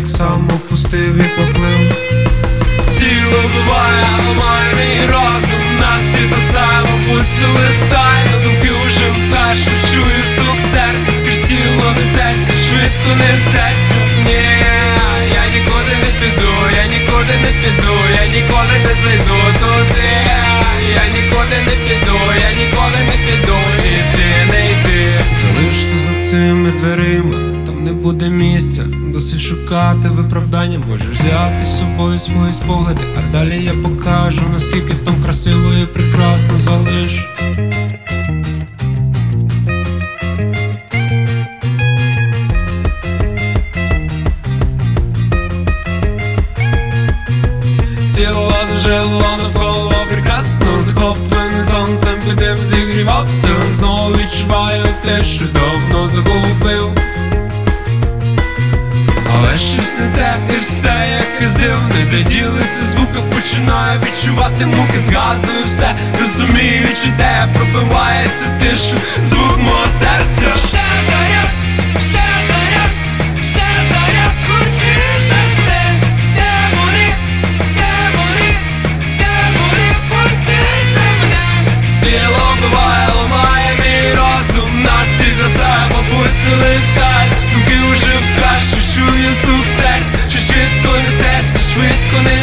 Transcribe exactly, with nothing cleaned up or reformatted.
так само пустив і поплив. Тіло буває, ламає мій розум, настрій засає, мабуть, це летає. На думки уже вперше чую стук серця, скрізь тіло несеться, швидко несеться. Ні, я нікуди не піду, я нікуди не піду, я ніколи не зайду туди. Я нікуди не піду, я ніколи не піду, іди, не йди. Залишся за цими дверима, там не буде місця. Досить шукати виправдання, можеш взяти з собою свої спогади, а далі я покажу, наскільки там красиво і прекрасно. Залиш. Тіло зажило навколо прекрасно, захоплений сонцем під ним зігрівався. Знову відчуваю те, що давно загубив. Але щось не те, і все якесь дивне, де ділися звуки, починаю відчувати муки. Згадую все, розуміючи, де пробивається тишу, звук мого серця. Ще заряд, ще заряд, ще заряд, крутіше сни. Демони, демони, демони, пустіть мене. Тіло вбиває, ламає мій розум, настрій засає, мабуть, це летає. Думки уже в кашу, чую стук серця, що швидко несеться, швидко не